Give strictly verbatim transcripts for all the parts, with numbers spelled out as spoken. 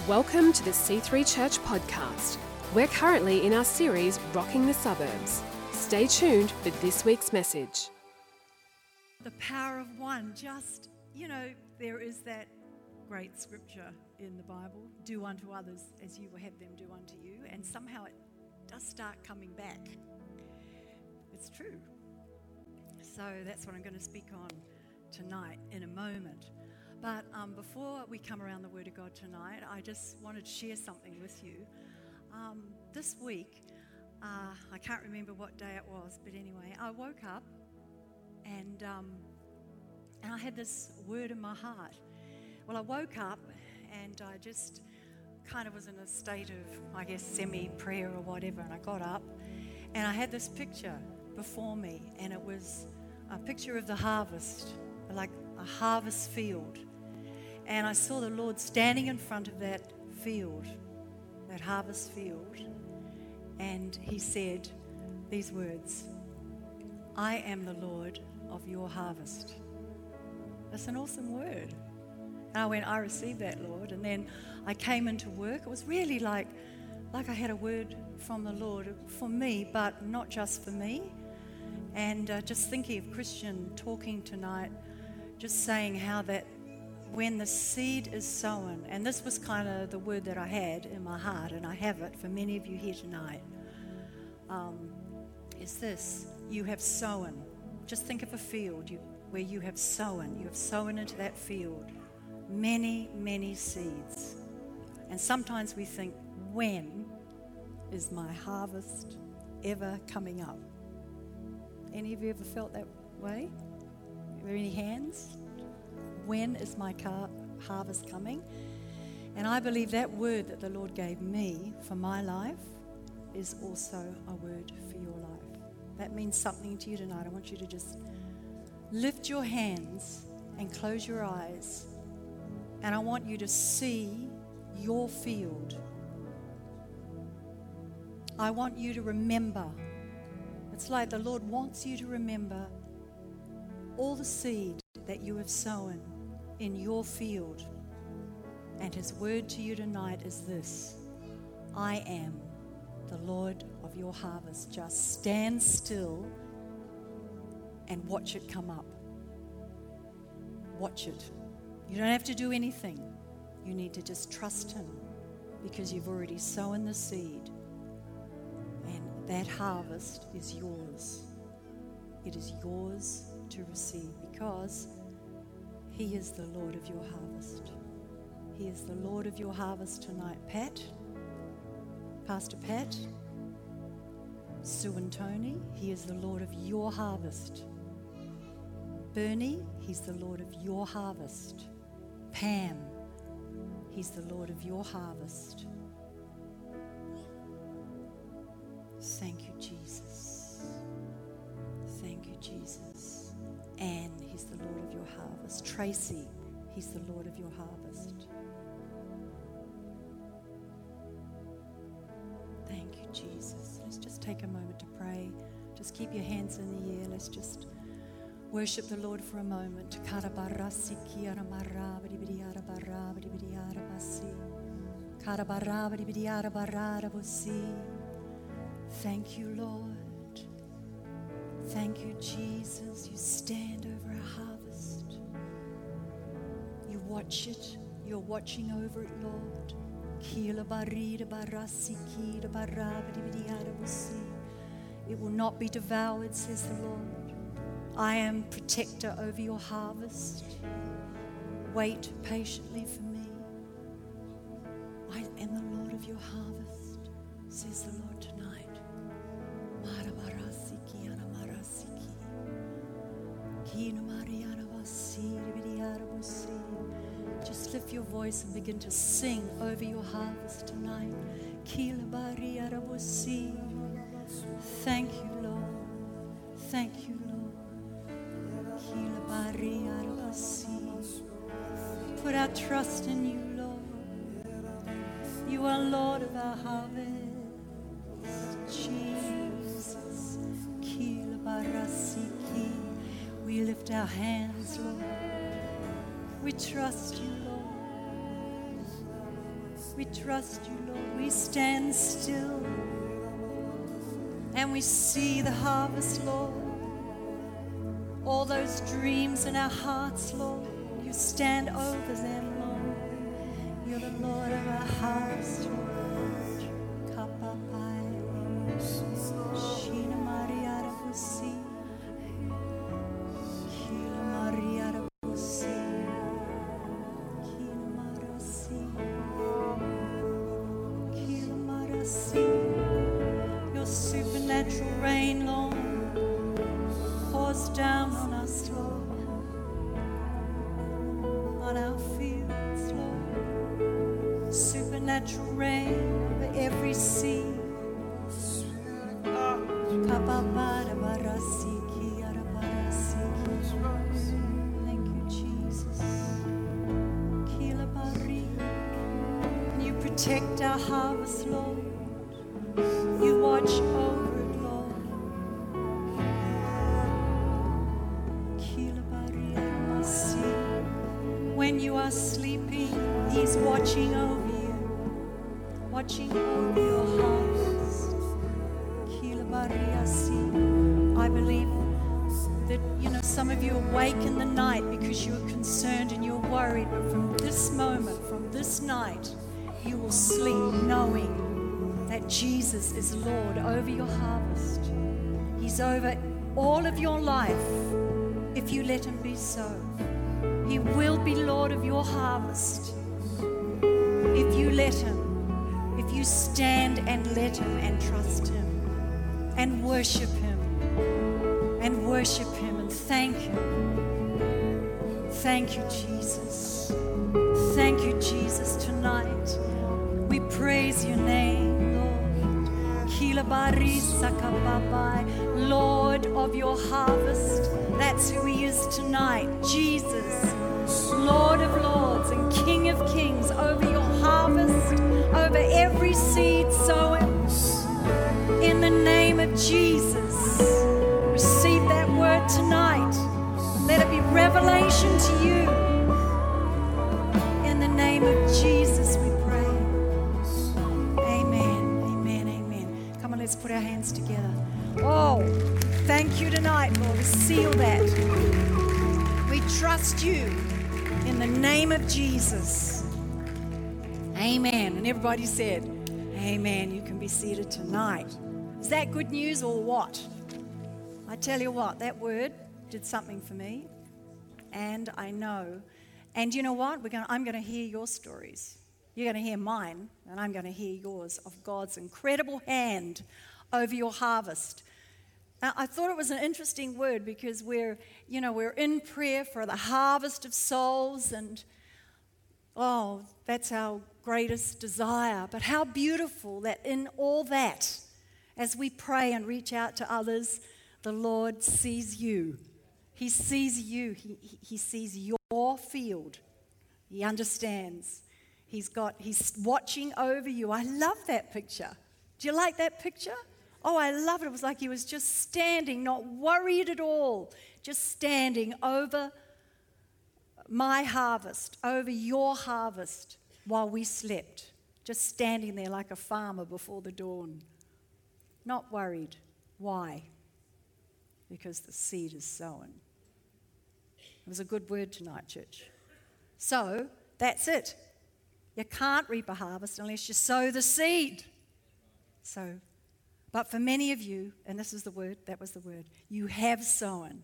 Welcome to the C three Church podcast. We're currently in our series, Rocking the Suburbs. Stay tuned for this week's message. The power of one. Just, you know, there is that great scripture in the Bible, do unto others as you will have them do unto you, and somehow it does start coming back. It's true. So that's what I'm going to speak on tonight in a moment. But um, before we come around the Word of God tonight, I just wanted to share something with you. Um, this week, uh, I can't remember what day it was, but anyway, I woke up and um, and I had this word in my heart. Well, I woke up and I just kind of was in a state of, I guess, semi-prayer or whatever, and I got up and I had this picture before me, and it was a picture of the harvest, like a harvest field. And I saw the Lord standing in front of that field, that harvest field, and he said these words, I am the Lord of your harvest. That's an awesome word. And I went, I received that, Lord. And then I came into work. It was really like, like I had a word from the Lord for me, but not just for me. And uh, just thinking of Christian talking tonight, just saying how that when the seed is sown, and this was kind of the word that I had in my heart, and I have it for many of you here tonight, um, is this: you have sown. Just think of a field you, where you have sown. You have sown into that field many, many seeds. And sometimes we think, when is my harvest ever coming up? Any of you ever felt that way? Are there any hands? When is my car harvest coming? And I believe that word that the Lord gave me for my life is also a word for your life. That means something to you tonight. I want you to just lift your hands and close your eyes. And I want you to see your field. I want you to remember. It's like the Lord wants you to remember all the seed that you have sown in your field. And his word to you tonight is this: I am the Lord of your harvest. Just stand still and watch it come up. Watch it. You don't have to do anything. You need to just trust him, because you've already sown the seed, and that harvest is yours. It is yours to receive, because he is the Lord of your harvest. He is the Lord of your harvest tonight. Pat, Pastor Pat, Sue and Tony, he is the Lord of your harvest. Bernie, he's the Lord of your harvest. Pam, he's the Lord of your harvest. Thank you, Jesus. Thank you, Jesus. Anne, he's the Lord of your harvest. Tracy, he's the Lord of your harvest. Thank you, Jesus. Let's just take a moment to pray. Just keep your hands in the air. Let's just worship the Lord for a moment. Thank you, Lord. Thank you, Jesus. You stand over our harvest. You watch it. You're watching over it, Lord. It will not be devoured, says the Lord. I am protector over your harvest. Wait patiently for me. I am the Lord of your harvest, says the Lord tonight. Just lift your voice and begin to sing over your harvest tonight. Thank you, Lord. Thank you, Lord. Put our trust in you, Lord. You are Lord of our harvest. Jesus. We lift our hands, Lord. We trust you, Lord. We trust you, Lord. We stand still and we see the harvest, Lord. All those dreams in our hearts, Lord, you stand over them, Lord. You're the Lord of our harvest, Lord. Shina Maria Rabusi. Kila Maria Rabusi. Kila Marasi. Kila Marasi. Your supernatural rain, Lord, pours down on us, Lord, on our fields, Lord. Supernatural rain over every seed. Thank you, Jesus. Can you protect our harvest, Lord? You watch over it, Lord. When you are sleeping, He's watching over you, watching over your harvest. I believe that, you know, some of you awake in the night because you are concerned and you're worried, but from this moment, from this night, you will sleep knowing that Jesus is Lord over your harvest. He's over all of your life if you let Him be so. He will be Lord of your harvest if you let Him, if you stand and let Him and trust Him and worship Him and worship Him and thank Him. Thank you, Jesus. Thank you, Jesus, tonight. We praise your name, Lord. Lord of your harvest. That's who He is tonight. Jesus, Lord of lords and King of kings, over your harvest, over every seed sown. In the name of Jesus, receive that word tonight. Let it be revelation to you. In the name of Jesus we pray. Amen, amen, amen. Come on, let's put our hands together. Oh, thank you tonight, Lord. Seal that. We trust you in the name of Jesus. Amen. And everybody said, amen. You can be seated tonight. Is that good news or what? I tell you what, that word did something for me, and I know. And you know what? We're going. I'm going to hear your stories. You're going to hear mine, and I'm going to hear yours of God's incredible hand over your harvest. Now, I thought it was an interesting word because we're, you know, we're in prayer for the harvest of souls, and oh, that's our greatest desire. But how beautiful that in all that, as we pray and reach out to others, the Lord sees you. He sees you. He, he, he sees your field. He understands. He's got, he's watching over you. I love that picture. Do you like that picture? Oh, I love it. It was like He was just standing, not worried at all, just standing over my harvest, over your harvest while we slept, just standing there like a farmer before the dawn. Not worried. Why? Because the seed is sown. It was a good word tonight, church. So, that's it. You can't reap a harvest unless you sow the seed. So, but for many of you, and this is the word, that was the word, you have sown.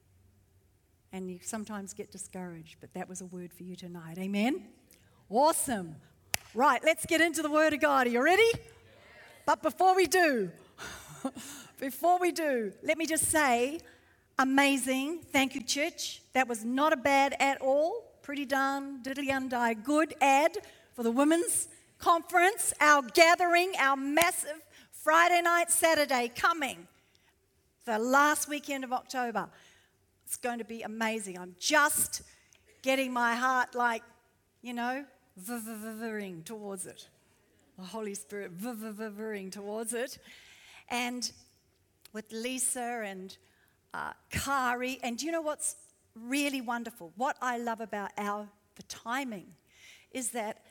And you sometimes get discouraged, but that was a word for you tonight. Amen? Awesome. Right, let's get into the Word of God. Are you ready? But before we do, before we do, let me just say, amazing. Thank you, church. That was not a bad at all. Pretty darn diddly undie good ad for the women's conference, our gathering, our massive Friday night, Saturday coming, the last weekend of October. It's going to be amazing. I'm just getting my heart like, you know, v-v-v-ring towards it. The Holy Spirit v-v-v-ring towards it. And with Lisa and uh, Kari. And do you know what's really wonderful? What I love about our the timing is that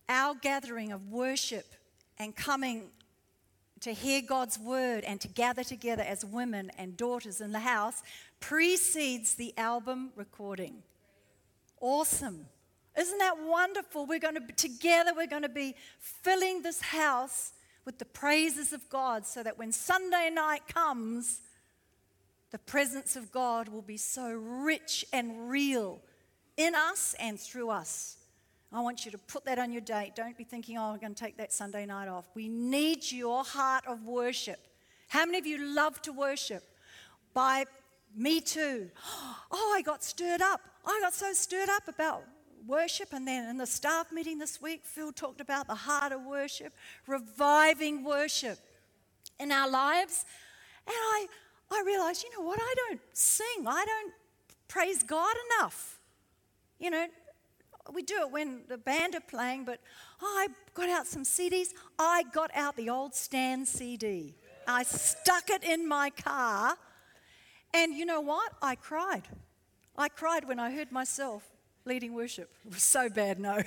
our gathering of worship and coming to hear God's word and to gather together as women and daughters in the house precedes the album recording. Awesome. Isn't that wonderful? We're going to be together, we're going to be filling this house with the praises of God so that when Sunday night comes, the presence of God will be so rich and real in us and through us. I want you to put that on your date. Don't be thinking, oh, I'm going to take that Sunday night off. We need your heart of worship. How many of you love to worship? By me too. Oh, I got stirred up. I got so stirred up about worship. And then in the staff meeting this week, Phil talked about the heart of worship, reviving worship in our lives. And I, I realized, you know what? I don't sing. I don't praise God enough. You know, we do it when the band are playing, but I got out some C Ds. I got out the old Stan C D. I stuck it in my car, and you know what? I cried. I cried when I heard myself leading worship. It was so bad, no.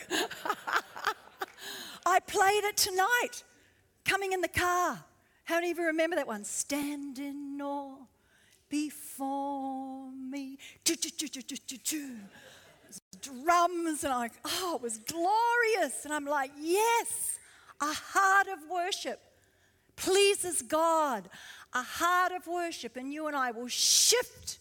I played it tonight, coming in the car. How many of you remember that one? Stand in awe before me. Drums, and I'm like, oh, it was glorious. And I'm like, yes, a heart of worship pleases God. A heart of worship, and you and I will shift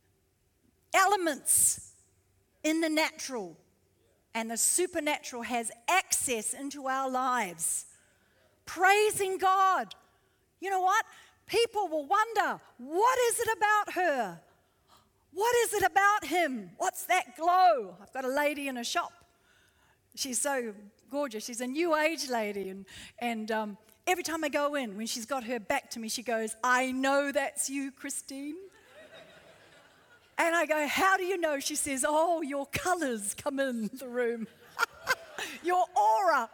elements in the natural, and the supernatural has access into our lives. Praising God. You know what? People will wonder, what is it about her? What is it about him? What's that glow? I've got a lady in a shop. She's so gorgeous. She's a new age lady. And, and um, every time I go in, when she's got her back to me, she goes, I know that's you, Christine. And I go, how do you know? She says, oh, your colors come in the room. Your aura.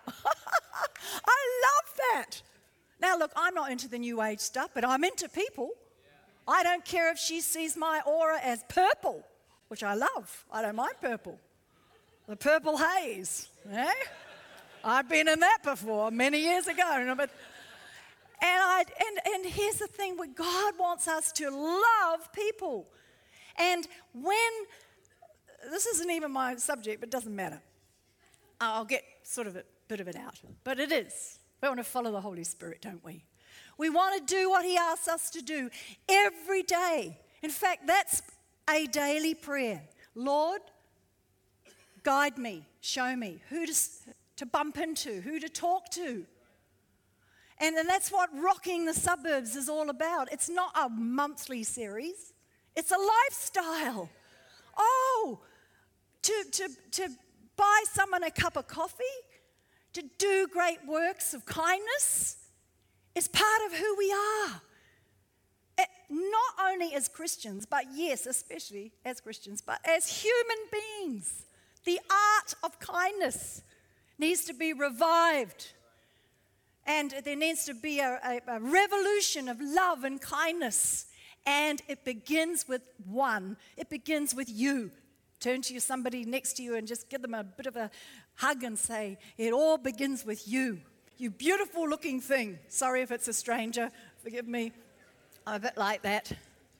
I love that. Now, look, I'm not into the new age stuff, but I'm into people. I don't care if she sees my aura as purple, which I love. I don't mind purple. The purple haze, eh? I've been in that before many years ago. But, and, I, and, and here's the thing, where God wants us to love people. And when, this isn't even my subject, but it doesn't matter. I'll get sort of a bit of it out. But it is. We want to follow the Holy Spirit, don't we? We want to do what he asks us to do every day. In fact, that's a daily prayer. Lord, guide me, show me who to, to bump into, who to talk to. And, and that's what Rocking the Suburbs is all about. It's not a monthly series. It's a lifestyle. Oh, to, to, to buy someone a cup of coffee, to do great works of kindness, is part of who we are. It, not only as Christians, but yes, especially as Christians, but as human beings. The art of kindness needs to be revived. And there needs to be a, a, a revolution of love and kindness. And it begins with one. It begins with you. Turn to somebody next to you and just give them a bit of a hug and say, it all begins with you. You beautiful looking thing. Sorry if it's a stranger. Forgive me. I'm a bit like that.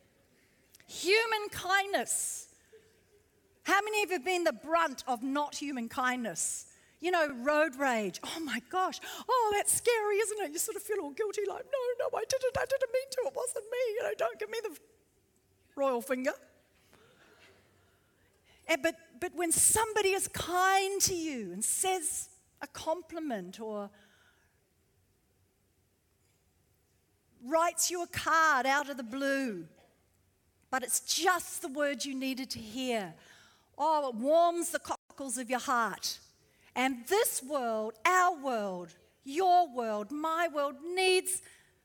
Human kindness. How many of you have been the brunt of not human kindness? You know, road rage. Oh my gosh. Oh, that's scary, isn't it? You sort of feel all guilty, like, no, no, I didn't. I didn't mean to. It wasn't me. You know, don't give me the royal finger. And, but, but when somebody is kind to you and says a compliment or writes you a card out of the blue, but it's just the words you needed to hear. Oh, it warms the cockles of your heart. And this world, our world, your world, my world, needs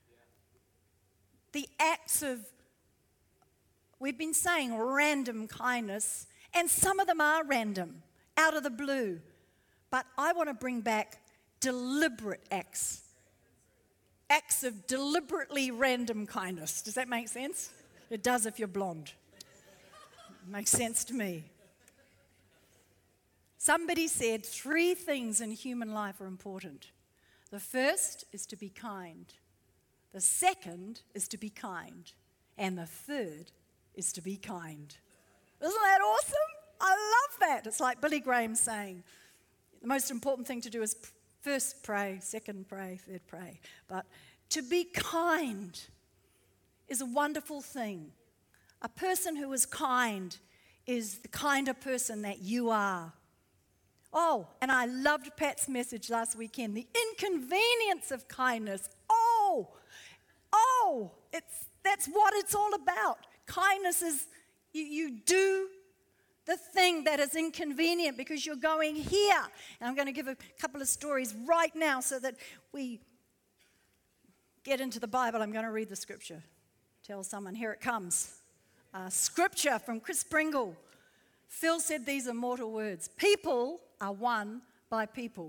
the acts of, we've been saying random kindness, and some of them are random, out of the blue. But I want to bring back deliberate acts. Acts of deliberately random kindness. Does that make sense? It does if you're blonde. It makes sense to me. Somebody said three things in human life are important. The first is to be kind. The second is to be kind. And the third is to be kind. Isn't that awesome? I love that. It's like Billy Graham saying, the most important thing to do is first pray, second pray, third pray. But to be kind is a wonderful thing. A person who is kind is the kind of person that you are. Oh, and I loved Pat's message last weekend, the inconvenience of kindness. Oh, oh, it's that's what it's all about. Kindness is you, you do the thing that is inconvenient because you're going here. And I'm going to give a couple of stories right now so that we get into the Bible. I'm going to read the scripture. Tell someone, here it comes. Uh, scripture from Chris Pringle. Phil said these immortal words. People are won by people.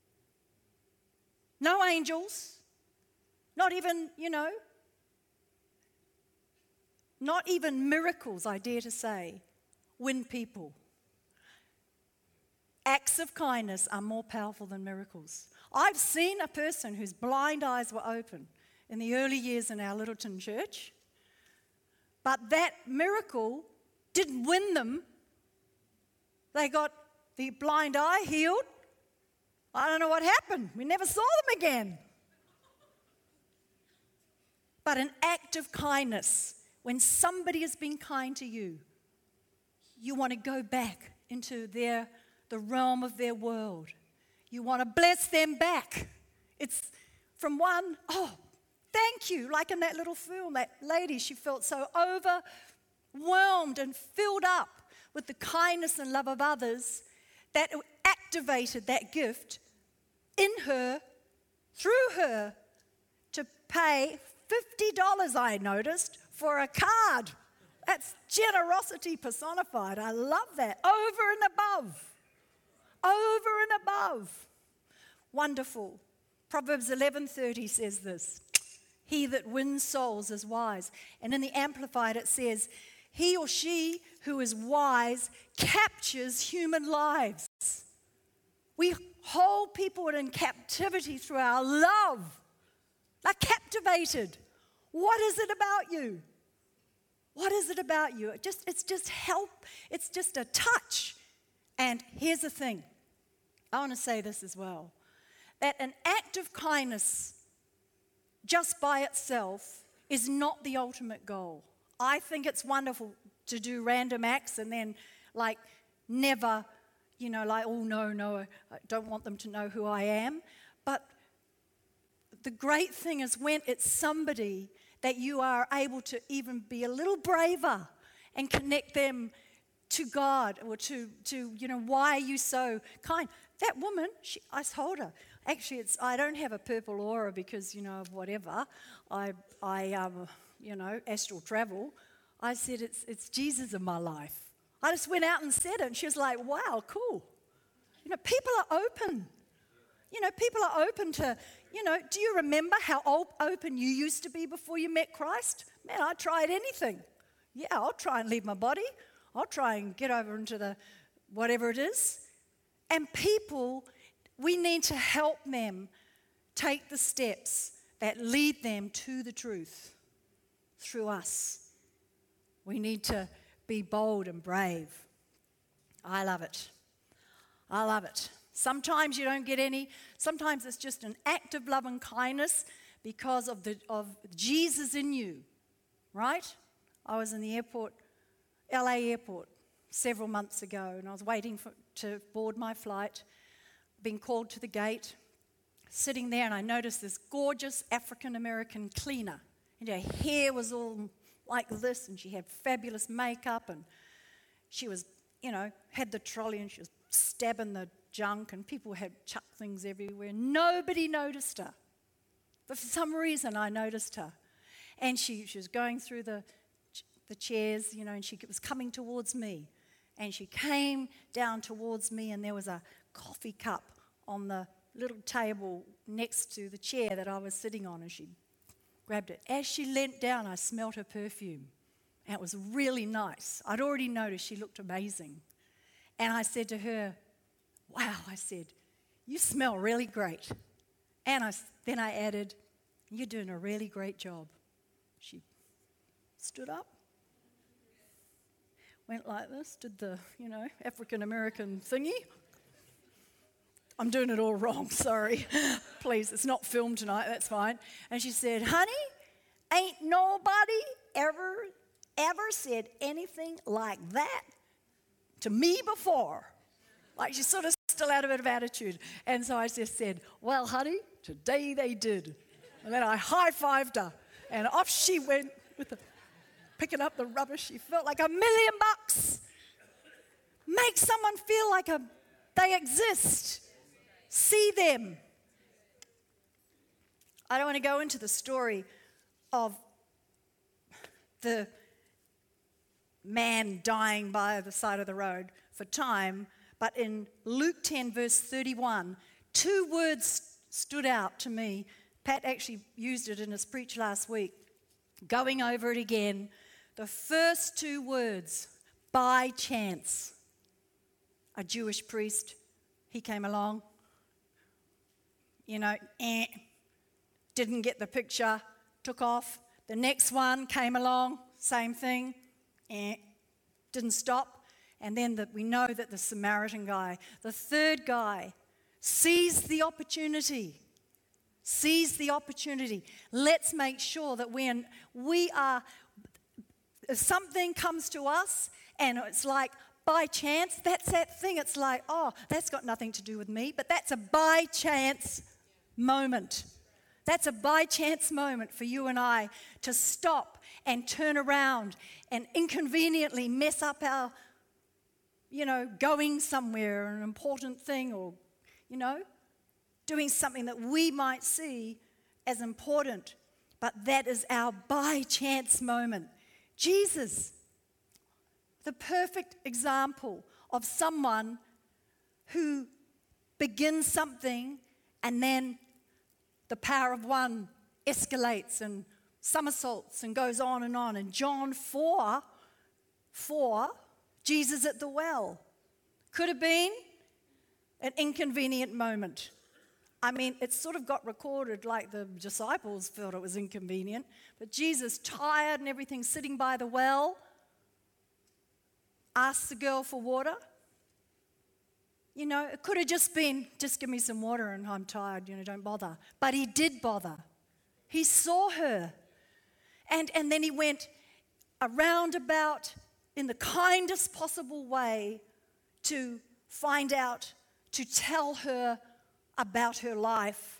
No angels. Not even, you know, not even miracles, I dare to say, win people. Acts of kindness are more powerful than miracles. I've seen a person whose blind eyes were open in the early years in our Littleton church, but that miracle didn't win them. They got the blind eye healed. I don't know what happened. We never saw them again. But an act of kindness, when somebody has been kind to you, you want to go back into their the realm of their world. You want to bless them back. It's from one, oh, thank you. Like in that little film, that lady, she felt so overwhelmed and filled up with the kindness and love of others that activated that gift in her, through her, to pay fifty dollars, I noticed, for a card. That's generosity personified. I love that. Over and above. Over and above. Wonderful. Proverbs eleven thirty says this. He that wins souls is wise. And in the Amplified it says, he or she who is wise captures human lives. We hold people in captivity through our love. They're captivated. What is it about you? What is it about you? It just, it's just help. It's just a touch. And here's the thing. I want to say this as well. That an act of kindness just by itself is not the ultimate goal. I think it's wonderful to do random acts and then like never, you know, like, oh no, no, I don't want them to know who I am. But the great thing is when it's somebody that you are able to even be a little braver and connect them to God or to, to you know, why are you so kind? That woman, she, I told her, actually, it's I don't have a purple aura because, you know, of whatever. I, I um, you know, astral travel. I said, it's, it's Jesus in my life. I just went out and said it, and she was like, wow, cool. You know, people are open. You know, people are open to, you know, do you remember how open you used to be before you met Christ? Man, I tried anything. Yeah, I'll try and leave my body. I'll try and get over into the whatever it is. And people, we need to help them take the steps that lead them to the truth through us. We need to be bold and brave. I love it. I love it. Sometimes you don't get any. Sometimes it's just an act of love and kindness because of the of Jesus in you, right? I was in the airport, L A airport, several months ago, and I was waiting for, to board my flight, being called to the gate, sitting there, and I noticed this gorgeous African-American cleaner, and her hair was all like this, and she had fabulous makeup, and she was, you know, had the trolley, and she was stabbing the junk, and people had chucked things everywhere. Nobody noticed her. But for some reason, I noticed her. And she, she was going through the, the chairs, you know, and she was coming towards me. And she came down towards me, and there was a coffee cup on the little table next to the chair that I was sitting on, and she grabbed it. As she leant down, I smelled her perfume, and it was really nice. I'd already noticed she looked amazing. And I said to her, wow, I said, you smell really great. And I, then I added, you're doing a really great job. She stood up, went like this, did the, you know, African-American thingy. I'm doing it all wrong, sorry. Please, it's not filmed tonight, that's fine. And she said, honey, ain't nobody ever, ever said anything like that to me before. Like she's sort of still had a bit of attitude. And so I just said, well, honey, today they did. And then I high-fived her. And off she went with the, picking up the rubbish. She felt like a million bucks. Make someone feel like a, they exist. See them. I don't want to go into the story of the man dying by the side of the road for time, but in Luke ten, verse thirty-one, two words stood out to me. Pat actually used it in his preach last week. Going over it again, the first two words, by chance. A Jewish priest, he came along, you know, eh, didn't get the picture, took off. The next one came along, same thing, eh, didn't stop. And then the, we know that the Samaritan guy, the third guy, sees the opportunity. Sees the opportunity. Let's make sure that when we are, if something comes to us and it's like by chance, that's that thing. It's like, oh, that's got nothing to do with me, but that's a by chance moment. That's a by chance moment for you and I to stop and turn around and inconveniently mess up our, you know, going somewhere, an important thing, or, you know, doing something that we might see as important, but that is our by chance moment. Jesus, the perfect example of someone who begins something and then the power of one escalates and somersaults and goes on and on. And John four, four, Jesus at the well. Could have been an inconvenient moment. I mean, it sort of got recorded like the disciples felt it was inconvenient. But Jesus, tired and everything, sitting by the well, asked the girl for water. You know, it could have just been, just give me some water and I'm tired, you know, don't bother. But he did bother. He saw her. And, and then he went around about in the kindest possible way to find out, to tell her about her life.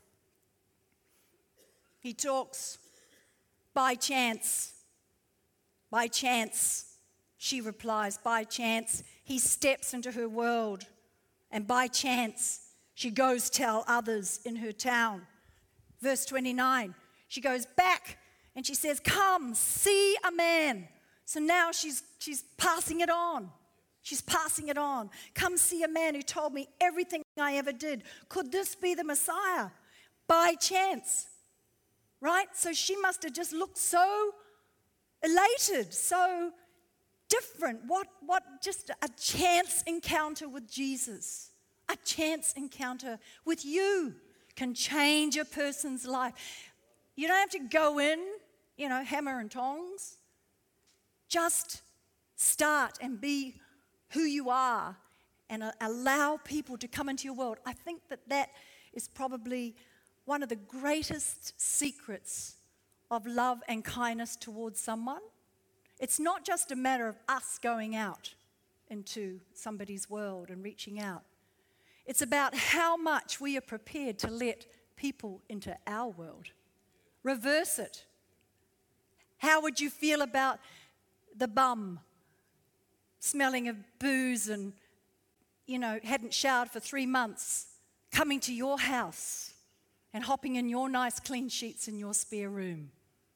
He talks, by chance, by chance, she replies, by chance, he steps into her world, and by chance, she goes tell others in her town. Verse twenty-nine, she goes back and she says, come, see a man. So now she's, she's passing it on. She's passing it on. Come see a man who told me everything I ever did. Could this be the Messiah? By chance, right? So she must have just looked so elated, so different. What, what, just a chance encounter with Jesus, a chance encounter with you can change a person's life. You don't have to go in, you know, hammer and tongs. Just start and be who you are and allow people to come into your world. I think that that is probably one of the greatest secrets of love and kindness towards someone. It's not just a matter of us going out into somebody's world and reaching out. It's about how much we are prepared to let people into our world. Reverse it. How would you feel about the bum smelling of booze and, you know, hadn't showered for three months, coming to your house and hopping in your nice clean sheets in your spare room?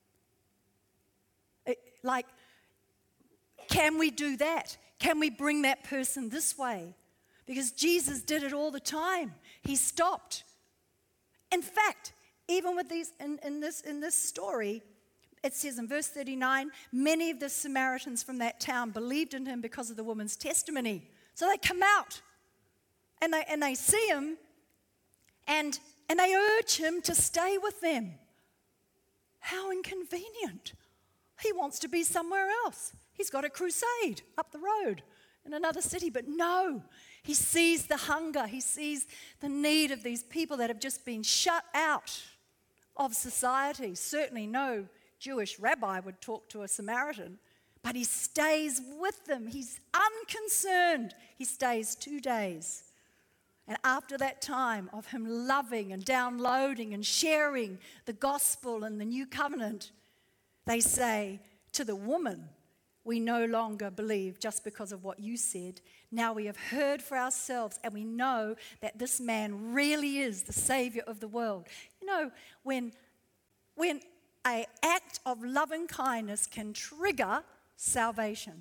It, like, can we do that? Can we bring that person this way? Because Jesus did it all the time. He stopped. In fact, even with these, in, in this in this story, it says in verse thirty-nine, many of the Samaritans from that town believed in him because of the woman's testimony. So they come out. And they, and they see him, and, and they urge him to stay with them. How inconvenient. He wants to be somewhere else. He's got a crusade up the road in another city, but no. He sees the hunger. He sees the need of these people that have just been shut out of society. Certainly no Jewish rabbi would talk to a Samaritan, but he stays with them. He's unconcerned. He stays two days. And after that time of him loving and downloading and sharing the gospel and the new covenant, they say to the woman, we no longer believe just because of what you said. Now we have heard for ourselves, and we know that this man really is the Savior of the world. You know, when, when an act of loving kindness can trigger salvation,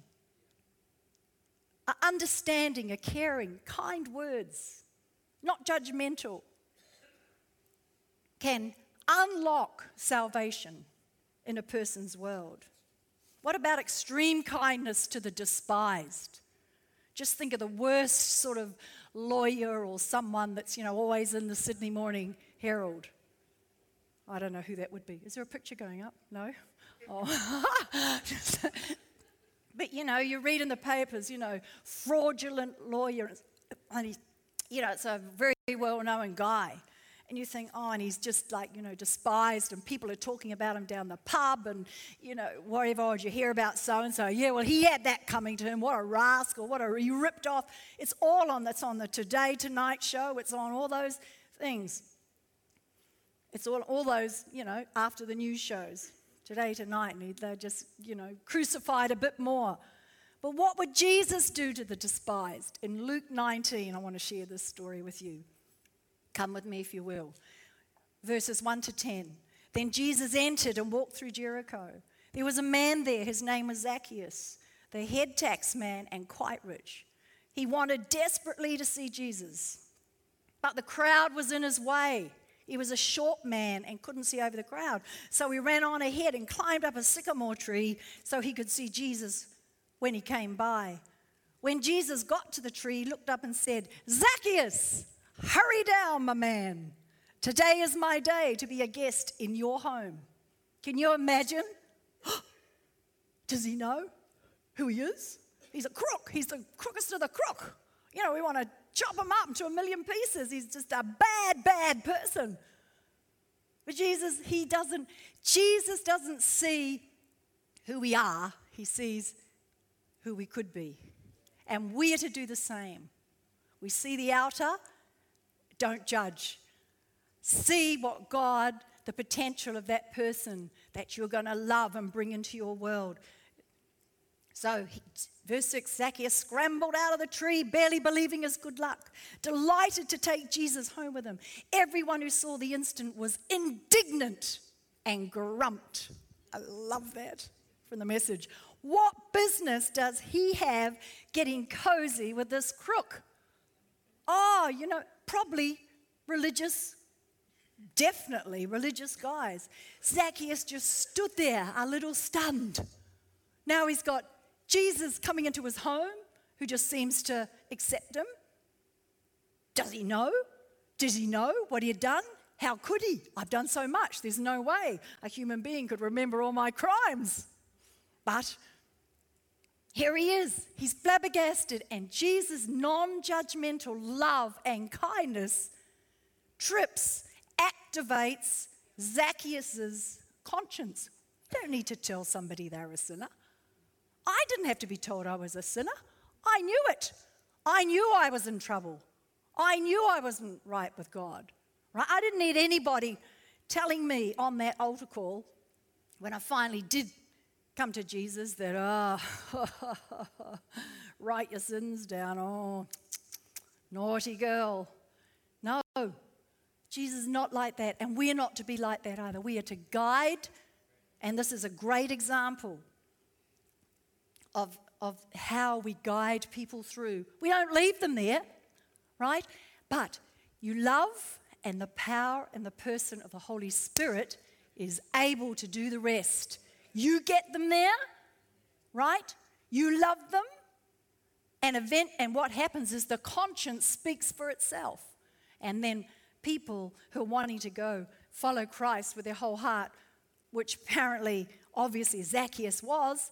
a understanding, a caring, kind words, not judgmental, can unlock salvation in a person's world. What about extreme kindness to the despised? Just think of the worst sort of lawyer or someone that's, you know, always in the Sydney Morning Herald. I don't know who that would be. Is there a picture going up? No? Oh. But, you know, you read in the papers, you know, fraudulent lawyer, and he's, you know, it's a very well-known guy. And you think, oh, and he's just like, you know, despised, and people are talking about him down the pub, and, you know, whatever, oh, did you hear about so-and-so? Yeah, well, he had that coming to him. What a rascal, what a, he ripped off. It's all on, that's on the Today Tonight show. It's on all those things. It's all, all those, you know, after the news shows. Today Tonight, and they're just, you know, crucified a bit more. But what would Jesus do to the despised? In Luke nineteen, I want to share this story with you. Come with me if you will. Verses one to ten. Then Jesus entered and walked through Jericho. There was a man there, his name was Zacchaeus, the head tax man and quite rich. He wanted desperately to see Jesus, but the crowd was in his way. He was a short man and couldn't see over the crowd. So he ran on ahead and climbed up a sycamore tree so he could see Jesus when he came by. When Jesus got to the tree, he looked up and said, Zacchaeus, hurry down, my man. Today is my day to be a guest in your home. Can you imagine? Does he know who he is? He's a crook. He's the crookest of the crook. You know, we want to chop him up into a million pieces. He's just a bad, bad person. But Jesus, he doesn't, Jesus doesn't see who we are. He sees who we could be. And we are to do the same. We see the outer, don't judge. See what God, the potential of that person that you're going to love and bring into your world. So, he, verse six, Zacchaeus scrambled out of the tree, barely believing his good luck, delighted to take Jesus home with him. Everyone who saw the incident was indignant and grumped. I love that from the Message. What business does he have getting cozy with this crook? Oh, you know, probably religious, definitely religious guys. Zacchaeus just stood there, a little stunned. Now he's got Jesus coming into his home, who just seems to accept him. Does he know? Does he know what he had done? How could he? I've done so much. There's no way a human being could remember all my crimes. But here he is. He's flabbergasted, and Jesus' non-judgmental love and kindness trips, activates Zacchaeus' conscience. You don't need to tell somebody they're a sinner. I didn't have to be told I was a sinner. I knew it. I knew I was in trouble. I knew I wasn't right with God. Right? I didn't need anybody telling me on that altar call when I finally did come to Jesus that, oh, write your sins down. Oh, naughty girl. No, Jesus is not like that, and we're not to be like that either. We are to guide, and this is a great example of, of how we guide people through. We don't leave them there, right? But you love, and the power and the person of the Holy Spirit is able to do the rest. You get them there, right? You love them, An event, and what happens is the conscience speaks for itself. And then people who are wanting to go follow Christ with their whole heart, which apparently, obviously, Zacchaeus was,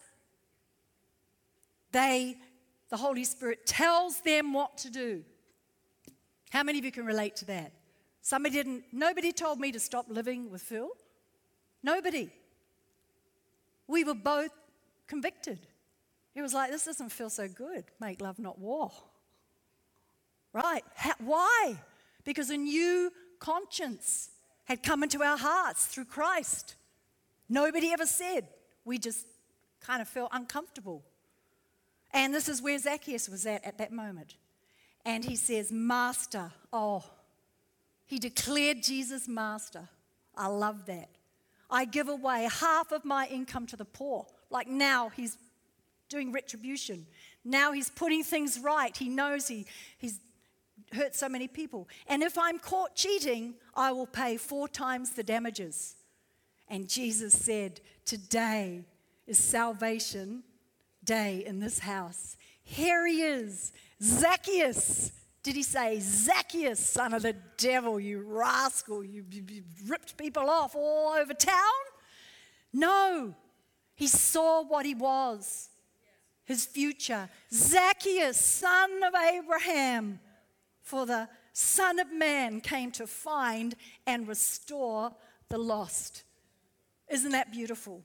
they, the Holy Spirit tells them what to do. How many of you can relate to that? Somebody didn't, nobody told me to stop living with Phil. Nobody. We were both convicted. It was like, this doesn't feel so good. Make love, not war. Right. How, why? Because a new conscience had come into our hearts through Christ. Nobody ever said. We just kind of felt uncomfortable. And this is where Zacchaeus was at at that moment. And he says, Master. Oh, he declared Jesus Master. I love that. I give away half of my income to the poor. Like now he's doing retribution. Now he's putting things right. He knows he, he's hurt so many people. And if I'm caught cheating, I will pay four times the damages. And Jesus said, today is salvation day in this house. Here he is, Zacchaeus. Did he say, Zacchaeus, son of the devil, you rascal, you, you, you ripped people off all over town? No, he saw what he was, his future. Zacchaeus, son of Abraham, for the Son of Man came to find and restore the lost. Isn't that beautiful?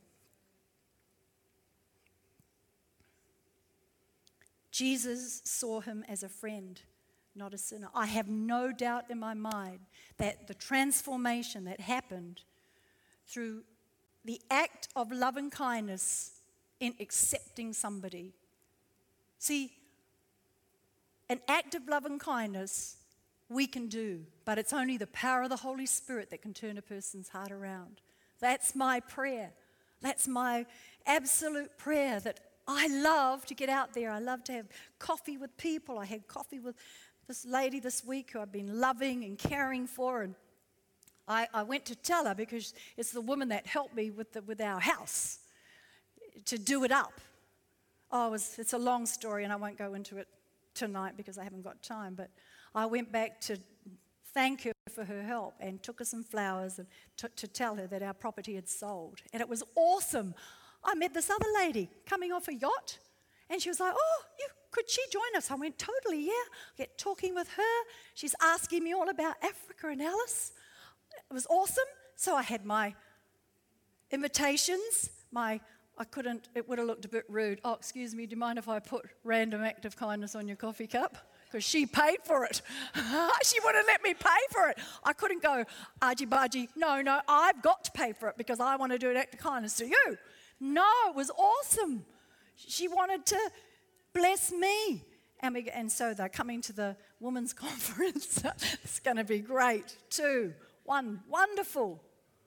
Jesus saw him as a friend, not a sinner. I have no doubt in my mind that the transformation that happened through the act of love and kindness in accepting somebody. See, an act of love and kindness we can do, but it's only the power of the Holy Spirit that can turn a person's heart around. That's my prayer. That's my absolute prayer, that I love to get out there. I love to have coffee with people. I had coffee with this lady this week who I've been loving and caring for, and I, I went to tell her, because it's the woman that helped me with the, with our house to do it up. Oh, it was, it's a long story, and I won't go into it tonight because I haven't got time, but I went back to thank her for her help and took her some flowers and t- to tell her that our property had sold. And it was awesome. I met this other lady coming off a yacht, and she was like, oh, you, could she join us? I went, totally, yeah. I get talking with her. She's asking me all about Africa and Alice. It was awesome. So I had my invitations, my, I couldn't, it would have looked a bit rude. Oh, excuse me, do you mind if I put random act of kindness on your coffee cup? Because she paid for it. She wouldn't let me pay for it. I couldn't go, argy-bargy, no, no, I've got to pay for it because I want to do an act of kindness to you. No, it was awesome. She wanted to bless me. And, we, and so they're coming to the women's conference. It's going to be great. Two, one, wonderful.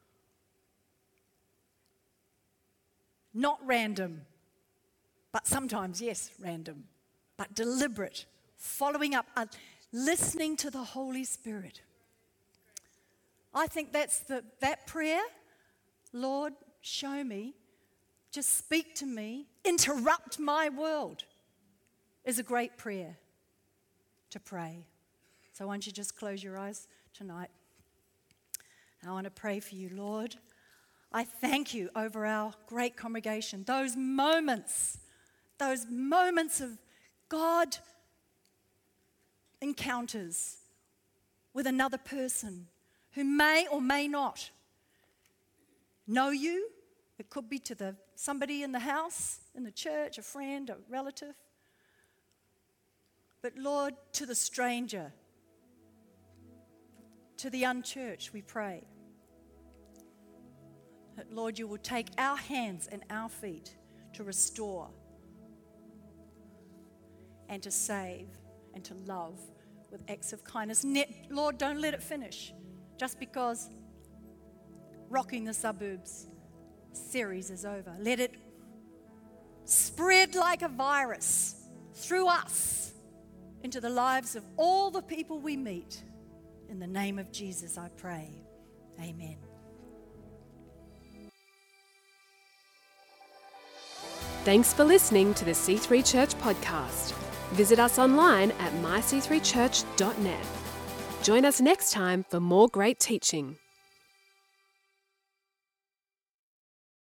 Not random, but sometimes, yes, random, but deliberate. Following up, uh, listening to the Holy Spirit. I think that's the that prayer, Lord, show me, just speak to me, interrupt my world, is a great prayer to pray. So why don't you just close your eyes tonight? I want to pray for you, Lord. I thank you over our great congregation, those moments, those moments of God encounters with another person who may or may not know you. It could be to the somebody in the house, in the church, a friend, a relative. But Lord, to the stranger, to the unchurched, we pray that, Lord, you will take our hands and our feet to restore and to save and to love with acts of kindness. Lord, don't let it finish just because Rocking the Suburbs series is over. Let it spread like a virus through us into the lives of all the people we meet. In the name of Jesus, I pray. Amen. Thanks for listening to the C three Church podcast. Visit us online at my c three church dot net. Join us next time for more great teaching.